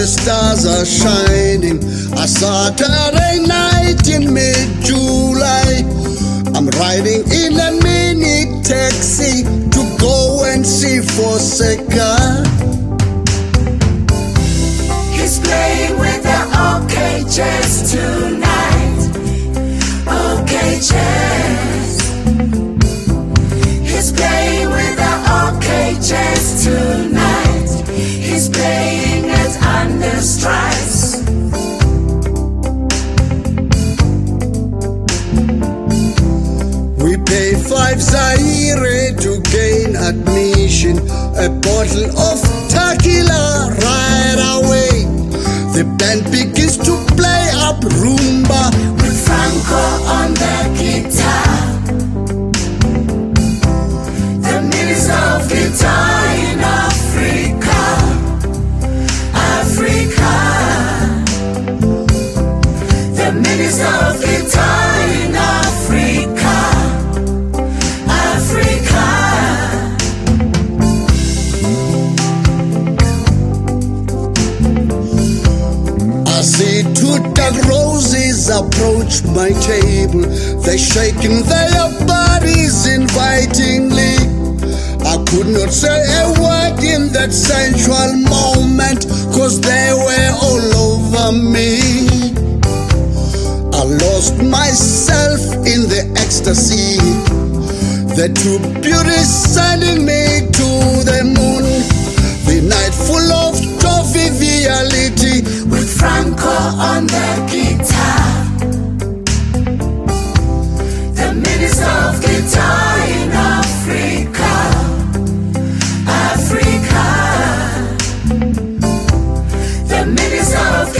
stars are shining. A Saturday night in mid-July, I'm riding in a mini taxi to go and see Fonseca. He's playing with the OK Jazz tonight. OK Jazz. He's playing with the OK Jazz tonight. He's playing it under stress. We pay 5 Zaire to gain admission. A bottle of tequila right away. The band begins to play up rumba With Franco on the guitar. The minister of guitar in Africa. Africa. The minister of guitar in Africa. Africa. I see 2 dark roses approach my table. They shaking their bodies invitingly. I could not say a word in that sensual moment, 'cause they were all over me. I lost myself in the ecstasy. The 2 beauties sending me to the moon. The night full of joviality. With Franco on the guitar. The minister of guitar in Africa. Africa. The minister of